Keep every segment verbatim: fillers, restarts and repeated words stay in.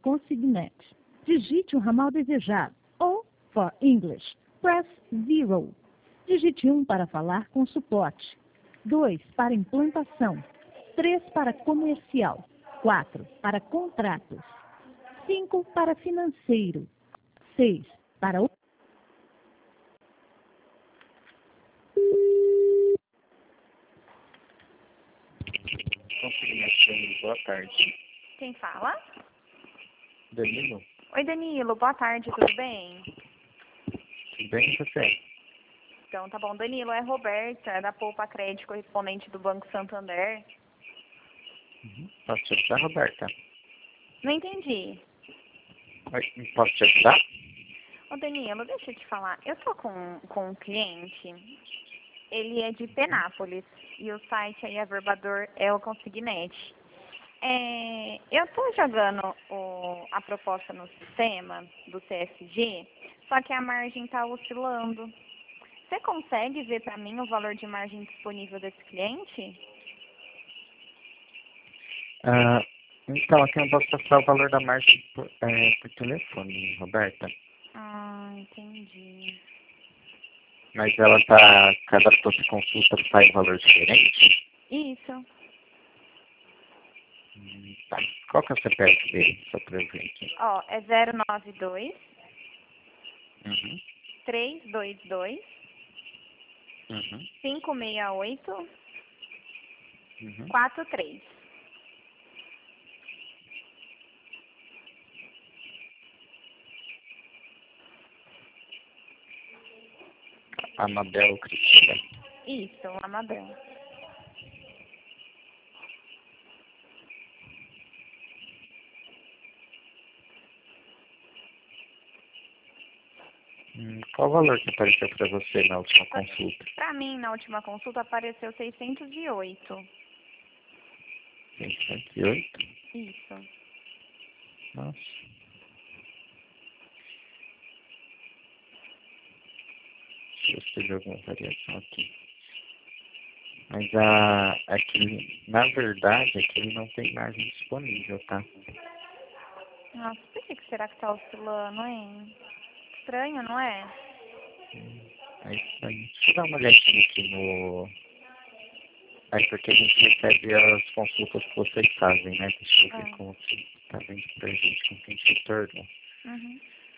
consignment. Digite o ramal desejado ou, for English, press zero. Digite um para falar com suporte, dois para implantação, três para comercial, quatro para contratos, cinco para financeiro, seis para o... Consignação, boa tarde. Quem fala? Danilo, Oi, Danilo. Boa tarde, tudo bem? tudo bem com você? Então, tá bom. Danilo, é Roberta, da Poupa Crédito, correspondente do Banco Santander. Uhum. Posso te ajudar, Roberta? Não entendi. Oi, posso te ajudar? Ô, Danilo, deixa eu te falar. Eu tô com, com um cliente, ele é de Penápolis, e o site aí, a Verbador, é o Consignet. É, eu tô jogando o, a proposta no sistema do C F G, só que a margem tá oscilando. Você consegue ver para mim o valor de margem disponível desse cliente? Ah, então, aqui eu posso passar o valor da margem por, é, por telefone, Roberta. Ah, entendi. Mas ela tá, cada você consulta sai um valor diferente? Isso. Hum, tá. Qual que é o C P F dele, só pra eu ver aqui? Ó, é zero nove dois, Uhum, três dois dois, uhum, cinco seis oito, uhum. quatro três. Amabel Cristina. Isso, Amabel. Hum, qual o valor que apareceu para você na última consulta? Para mim, na última consulta, apareceu seiscentos e oito. seiscentos e oito? Isso. Nossa. Deixa eu ver se teve alguma variação aqui. Mas a, aqui, na verdade, aqui ele não tem margem disponível, tá? Nossa, por que que será que tá oscilando, hein? Estranho, não é? É isso aí. Deixa eu dar uma olhadinha aqui no... É porque a gente recebe as consultas que vocês fazem, né? Deixa eu ver Ah. como que tá vendo pra gente, com quem se tornou. Uhum.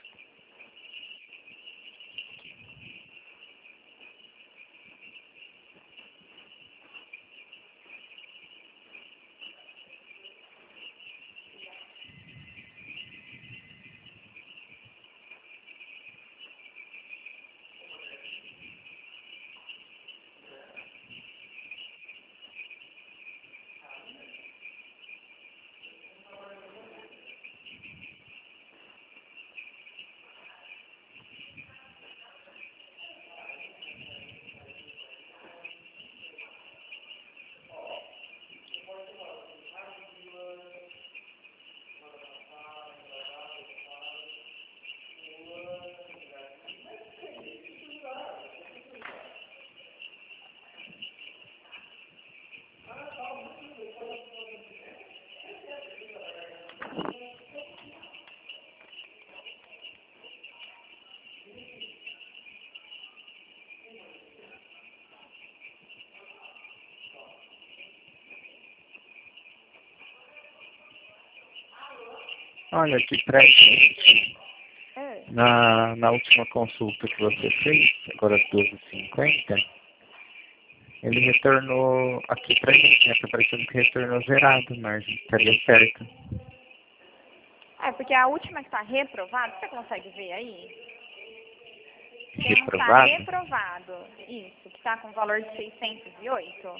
Olha, aqui pra gente, É. na, na última consulta que você fez, agora às doze e cinquenta, ele retornou aqui pra gente, né? Tá parecendo que retornou zerado, mas estaria certo. É, porque a última que está reprovada, você consegue ver aí? Tem um que está Reprovado? reprovado, isso, que está com valor de seiscentos e oito.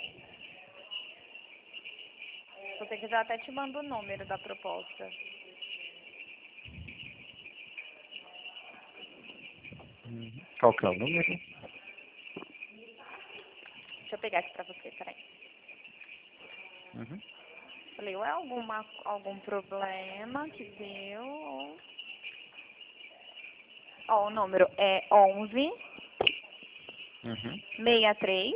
Se você quiser, até te mando o número da proposta. Uhum. Qual que é o número? Deixa eu pegar aqui pra você, peraí. Uhum. Falei, ou é alguma, algum problema que deu, ou... Ó, o número é onze, Uhum. sessenta e três,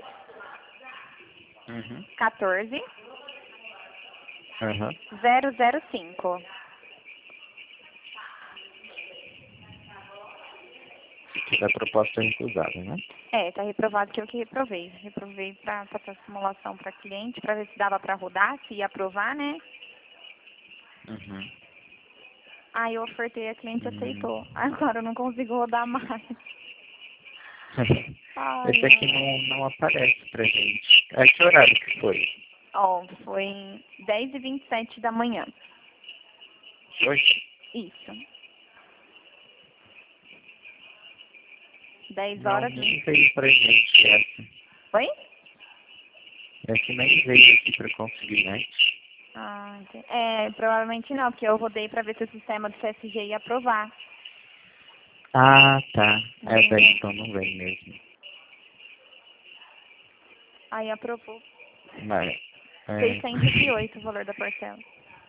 Uhum. quatorze, Uhum. zero zero cinco. da proposta recusada, né? É, tá reprovado que eu que reprovei. Reprovei pra passar simulação pra cliente, pra ver se dava pra rodar, se ia aprovar, né? Uhum. Aí eu ofertei, a cliente Hum. aceitou. Agora eu não consigo rodar mais. Ai, Esse aqui não, não aparece pra gente. A que horário que foi? Ó, foi dez e vinte e sete da manhã. Hoje? Isso. dez Não, horas. nem veio pra gente essa. Oi? Essa nem veio aqui pra consignante. Ah, entendi. É, provavelmente não, porque eu rodei pra ver se o sistema do C S G ia aprovar. Ah, tá. É, Hum. daí então não vem mesmo. Aí aprovou. Mas, é... seiscentos e oito o valor da parcela.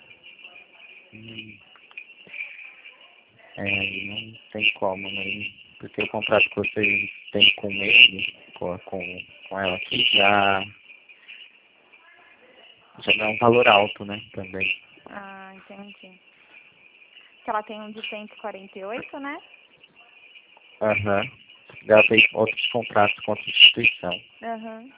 Hum. É, não tem como, né? Porque o contrato que vocês têm com ele, com, com, com ela aqui, já, já não é um valor alto, né? Também. Ah, entendi. Que ela tem um de cento e quarenta e oito, né? Aham. Ela tem outros contratos com outra instituição. Aham.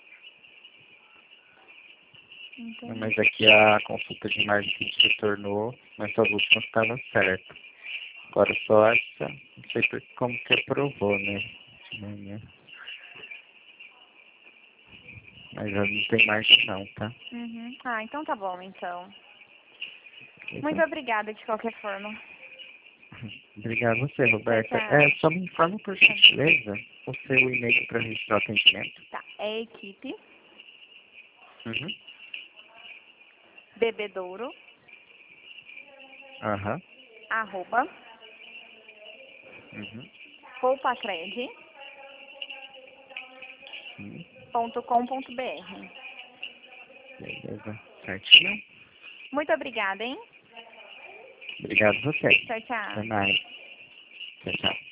Entendi. Mas aqui a consulta de marketing se tornou, mas as últimas estavam certas. Agora só essa, não sei por, como que aprovou, né? De manhã. Mas eu não tem margem não, tá? Uhum. Ah, então tá bom, então. Então, Muito obrigada de qualquer forma. obrigado a você, Roberta. Tchau, tchau. É, só me informa por gentileza o seu e-mail para registrar o atendimento. Tá, é equipe Uhum. bebedouro, Aham. arroba, Uhum. poupacred Sim. ponto com ponto br. Beleza. Certinho? Muito obrigada, hein? Obrigado a você. Tchau, tchau. Até mais. Tchau, tchau.